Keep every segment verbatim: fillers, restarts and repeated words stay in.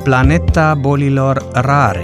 Planeta bolilor rare.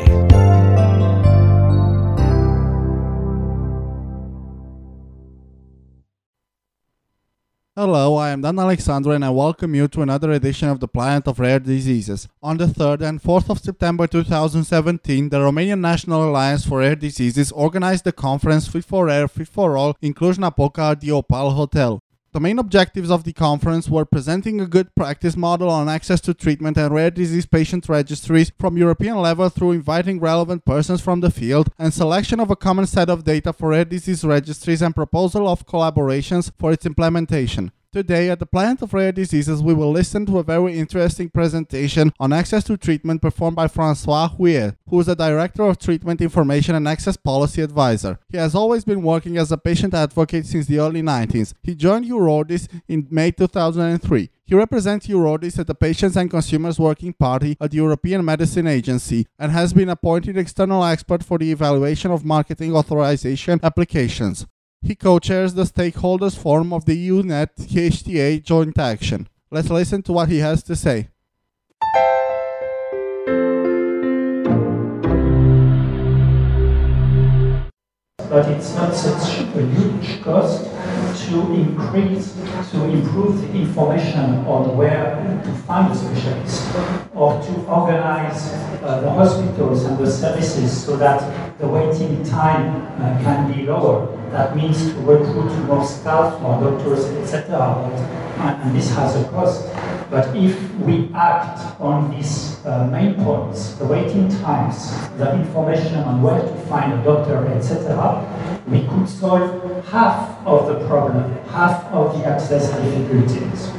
Hello, I am Dan Alexandru and I welcome you to another edition of the Planet of Rare Diseases. On the third and fourth of September two thousand seventeen, the Romanian National Alliance for Rare Diseases organized the conference Fit for Rare, Fit for All in Cluj-Napoca at the Opal Hotel. The main objectives of the conference were presenting a good practice model on access to treatment and rare disease patient registries from European level through inviting relevant persons from the field and selection of a common set of data for rare disease registries and proposal of collaborations for its implementation. Today at the Planet of Rare Diseases, we will listen to a very interesting presentation on access to treatment performed by François Huillet, who is the Director of Treatment Information and Access Policy Advisor. He has always been working as a patient advocate since the early nineties. He joined Eurodis in May two thousand three. He represents Eurodis at the Patients and Consumers Working Party at the European Medicine Agency and has been appointed external expert for the evaluation of marketing authorization applications. He co-chairs the Stakeholders Forum of the E U Net H T A Joint Action. Let's listen to what he has to say. But it's not such a huge cost to increase, to improve the information on where to find a specialist, or to organize uh, the hospitals and the services so that the waiting time uh, can be lower. That means to recruit more staff, more doctors, et cetera. And, and this has a cost. But if we act on these uh, main points, the waiting times, the information on where to find a doctor, et cetera, we could solve half of the problem, half of the access difficulties.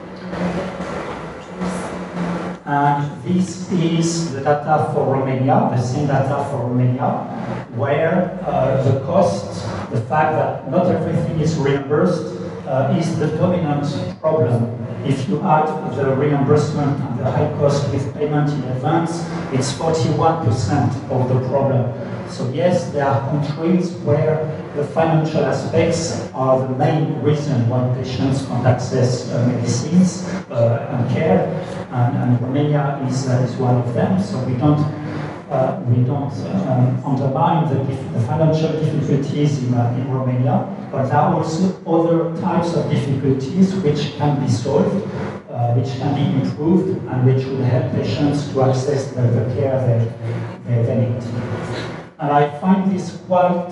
And this is the data for Romania, the same data for Romania, where uh, the cost, the fact that not everything is reimbursed, uh, is the dominant problem. If you add the reimbursement and the high cost with payment in advance, it's forty-one percent of the problem. So yes, there are countries where the financial aspects are the main reason why patients can't access uh, medicines uh, and care, and, and Romania is, uh, is one of them. So we don't uh, we don't um, undermine the, the financial difficulties in, uh, in Romania, but there are also other types of difficulties which can be solved, uh, which can be improved, and which will help patients to access the, the care they, they, they need. And I find this quite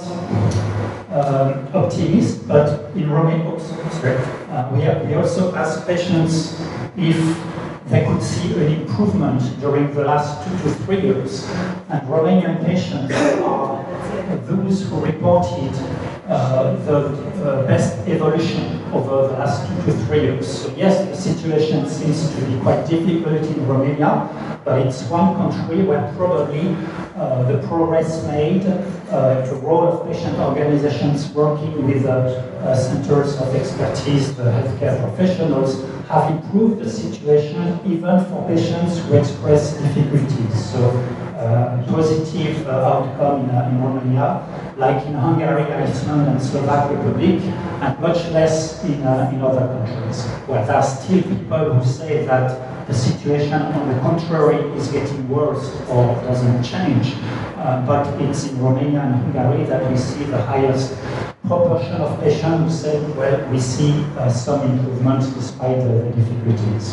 um, optimistic, but in Romania, uh, we, have, we also ask patients if they could see an improvement during the last two to three years. And Romanian patients are those who reported uh, the uh, best evolution over the last two to three years. So yes, the situation seems to be quite difficult in Romania, but it's one country where probably uh, the progress made, uh, the role of patient organizations working with uh, uh, centers of expertise, the healthcare professionals, have improved the situation even for patients who express difficulties. So uh, positive uh, outcome in, uh, in Romania, like in Hungary, Iceland, and Slovak Republic, and much less in, uh, in other countries, where there are still people who say that the situation, on the contrary, is getting worse or doesn't change. Uh, but it's in Romania and Hungary that we see the highest proportion of patients who say, well, we see uh, some improvements despite the, the difficulties.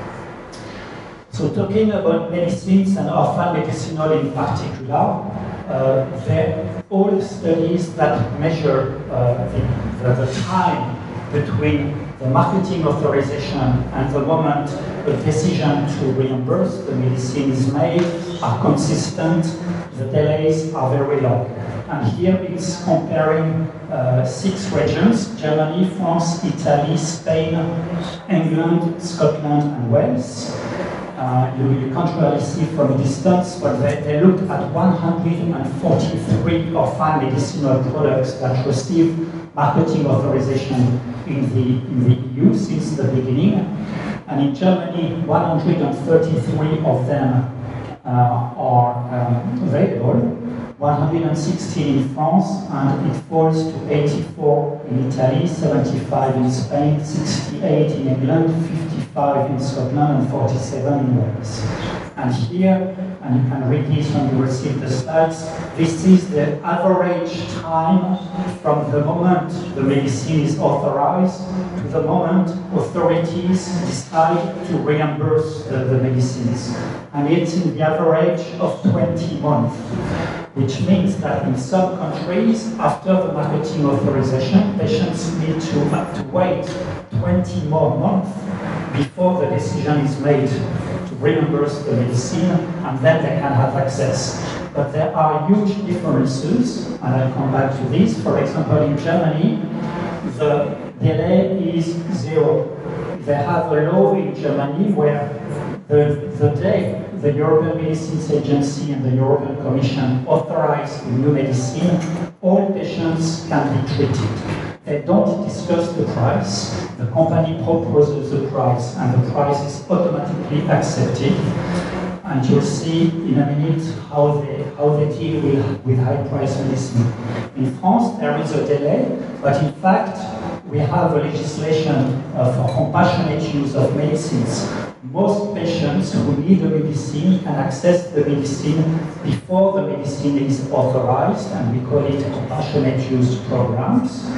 So talking about medicines and orphan medicinal in particular, uh, there all studies that measure uh, the, the, the time between the marketing authorization and the moment a decision to reimburse the medicine is made are consistent. The delays are very long. And here it's comparing uh, six regions: Germany, France, Italy, Spain, England, Scotland, and Wales. Uh, you, you can't really see from a distance, but they, they looked at one hundred forty-three orphan medicinal products that received marketing authorization in the, in the E U since the beginning. And in Germany, one hundred thirty-three of them uh, are um, available, one hundred sixteen in France, and it falls to eighty-four in Italy, seventy-five in Spain, sixty-eight in England, fifty-five fifty-five in Scotland and forty-seven in Wales. And here, and you can read this when you receive the slides, this is the average time from the moment the medicine is authorized to the moment authorities decide to reimburse the, the medicines. And it's in the average of twenty months, which means that in some countries, after the marketing authorization, patients need to, uh, to wait twenty more months before the decision is made to reimburse the medicine, and then they can have access. But there are huge differences, and I'll come back to this. For example, in Germany, the delay is zero. They have a law in Germany where the, the day the European Medicines Agency and the European Commission authorize a new medicine, all patients can be treated. They don't discuss the price. The company proposes the price, and the price is automatically accepted. And you'll see in a minute how they, how they deal with, with high-price medicine. In France, there is a delay, but in fact, we have a legislation uh, for compassionate use of medicines. Most patients who need a medicine can access the medicine before the medicine is authorized, and we call it compassionate use programs.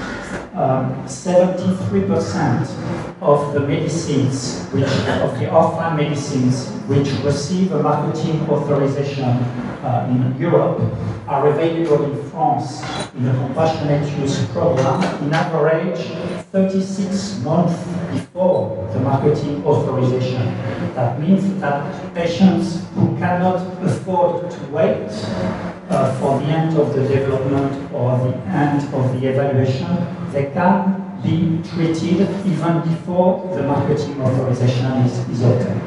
Um, seventy-three percent of the medicines, which, of the orphan medicines, which receive a marketing authorization uh, in Europe, are available in France in the compassionate use program, in average thirty-six months before the marketing authorization. That means that patients who cannot afford to wait uh, for the end of the development or the end of the evaluation, they can be treated even before the marketing authorization is, is obtained.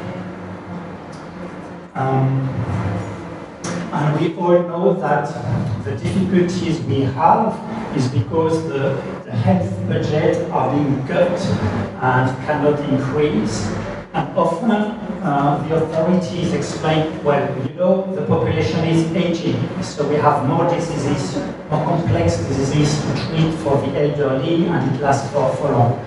Um, and we all know that the difficulties we have is because the, the health budget are being cut and cannot increase. And often uh, the authorities explain, well, you know, the population is aging, so we have more diseases, more complex diseases to treat for the elderly, and it lasts for, for long.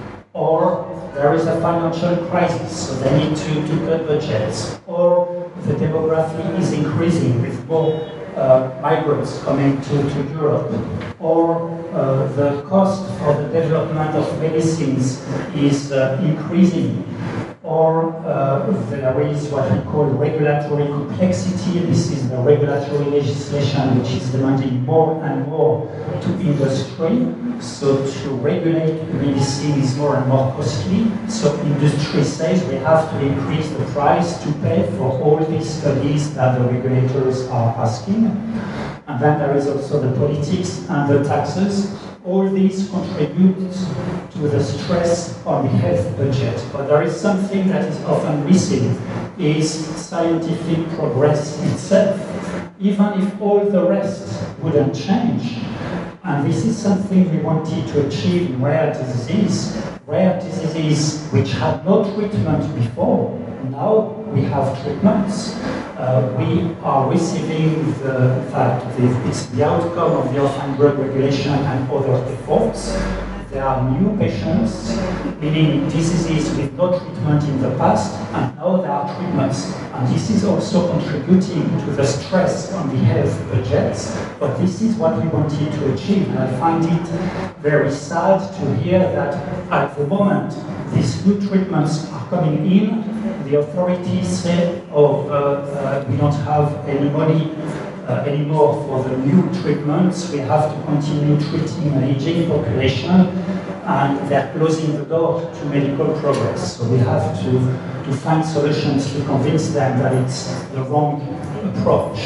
Or there is a financial crisis, so they need to, to cut budgets. Or the demography is increasing with more uh, migrants coming to, to Europe. Or uh, the cost for the development of medicines is uh, increasing. Or uh, there is what we call regulatory complexity. This is the regulatory legislation which is demanding more and more to industry. So to regulate medicine is more and more costly. So industry says we have to increase the price to pay for all these studies that the regulators are asking. And then there is also the politics and the taxes. All these contribute to the stress on the health budget. But there is something that is often missing, is scientific progress itself. Even if all the rest wouldn't change, and this is something we wanted to achieve in rare disease, rare diseases which had no treatment before, now we have treatments. Uh, we are receiving the fact that it's the outcome of the orphan drug regulation and other efforts. There are new patients, meaning diseases with no treatment in the past, and now there are treatments. And this is also contributing to the stress on the health budgets. But this is what we wanted to achieve. And I find it very sad to hear that at the moment these new treatments are coming in, the authorities say, oh, uh, uh, we don't have any money uh, anymore for the new treatments. We have to continue treating an aging population, and they're closing the door to medical progress. So we have to, to find solutions to convince them that it's the wrong approach.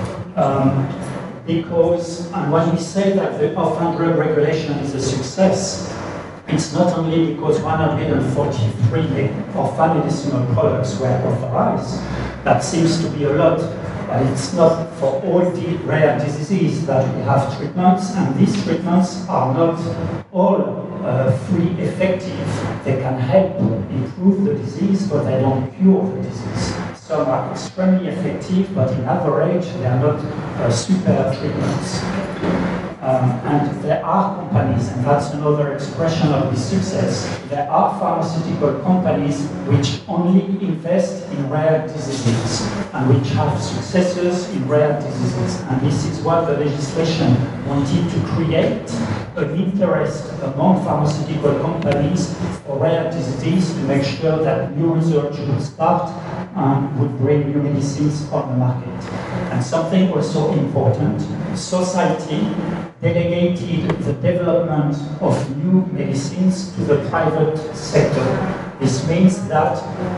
Um, because, and when we say that the orphan drug regulation is a success, it's not only because one hundred forty-three orphan medicinal products were authorized. That seems to be a lot, but it's not for all the rare diseases that we have treatments, and these treatments are not all uh, fully effective. They can help improve the disease, but they don't cure the disease. Some are extremely effective, but in average, they are not uh, super treatments. Um, and there are companies, and that's another expression of this success, there are pharmaceutical companies which only invest in rare diseases and which have successes in rare diseases. And this is what the legislation wanted to create, an interest among pharmaceutical companies for rare diseases to make sure that new research would start and would bring new medicines on the market. And something also important, society delegated the development of new medicines to the private sector. This means that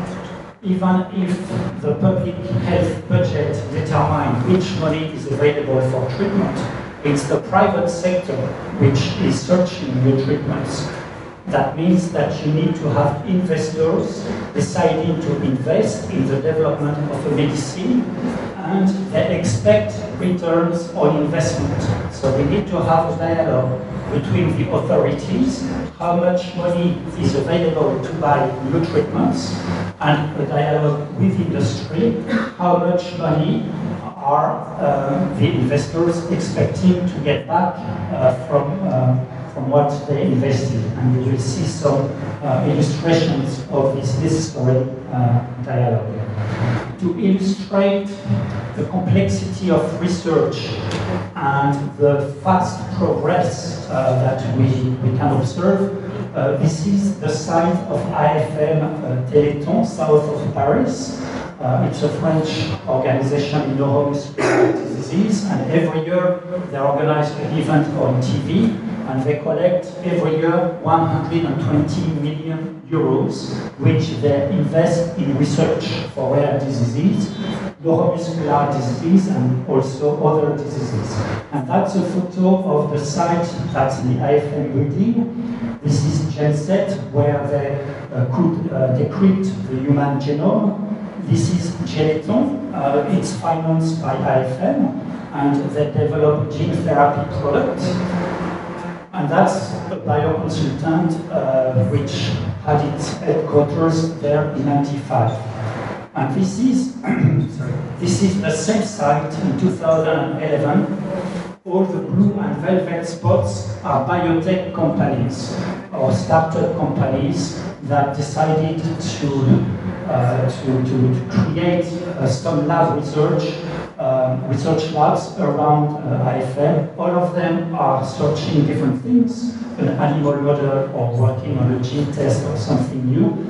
even if the public health budget determines which money is available for treatment, it's the private sector which is searching new treatments. That means that you need to have investors deciding to invest in the development of a medicine, and they expect returns on investment. So we need to have a dialogue between the authorities, how much money is available to buy new treatments, and a dialogue with industry, how much money are uh, the investors expecting to get back uh, from uh, from what they invested. And you will see some uh, illustrations of this necessary uh, dialogue. To illustrate the complexity of research and the fast progress uh, that we, we can observe, uh, this is the site of A F M uh, Téléthon, south of Paris. Uh, it's a French organization in neuromuscular disease, and every year they organize an event on T V, and they collect every year one hundred twenty million euros, which they invest in research for rare diseases, neuromuscular disease, and also other diseases. And that's a photo of the site, that's the A F M building. This is GenSet, where they uh, could uh, decrypt the human genome. This is Geneton, uh, it's financed by A F M, and they develop gene therapy products. And that's a bioconsultant uh, which had its headquarters there in ninety-five. And this is, sorry, this is the same site in two thousand eleven. All the blue and velvet spots are biotech companies or startup companies that decided to uh, to, to, to create uh, some lab research, uh, research labs around uh, A F M. All of them are searching different things, an animal model or working on a gene test or something new.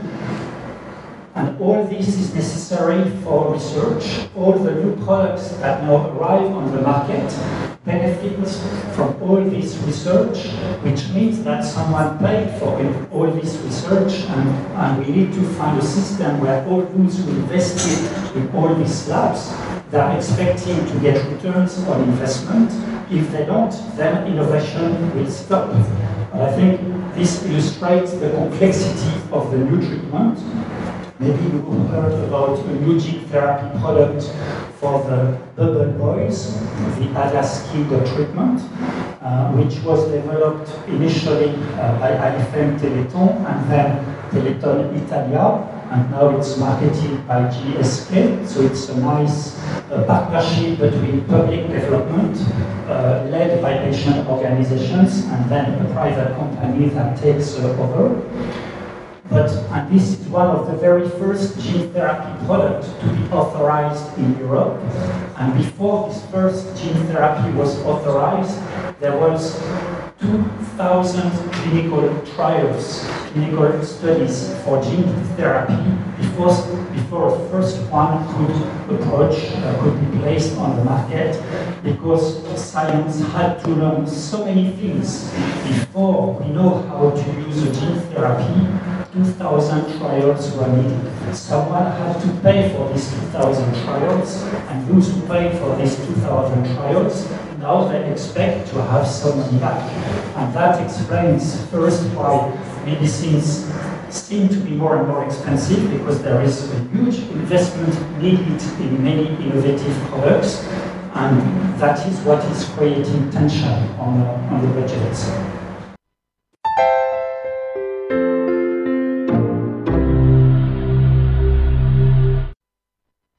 And all this is necessary for research. All the new products that now arrive on the market benefit from all this research, which means that someone paid for all this research, and, and we need to find a system where all those who invested in all these labs, they're expecting to get returns on investment. If they don't, then innovation will stop. But I think this illustrates the complexity of the new treatment. Maybe you heard about a new gene therapy product for the bubble boys, the Adaskid treatment, uh, which was developed initially uh, by A F M Téléthon and then Téléthon Italia, and now it's marketed by G S K. So it's a nice uh, partnership between public development, uh, led by patient organizations, and then a private company that takes uh, over. But, and this is one of the very first gene therapy products to be authorized in Europe. And before this first gene therapy was authorized, there was two thousand clinical trials, clinical studies for gene therapy before, before the first one could approach, uh, could be placed on the market, because science had to learn so many things before we know how to use a gene therapy. two thousand trials were needed. Someone had to pay for these two thousand trials, and those who paid for these two thousand trials, now they expect to have some money back. And that explains first why medicines seem to be more and more expensive, because there is a huge investment needed in many innovative products, and that is what is creating tension on, uh, on the budgets.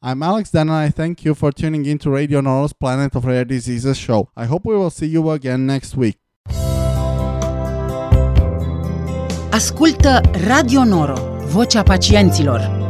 I'm Alex Dan and I thank you for tuning in to Radio Noro's Planet of Rare Diseases show. I hope we will see you again next week. Ascultă Radio Noro, vocea pacienților.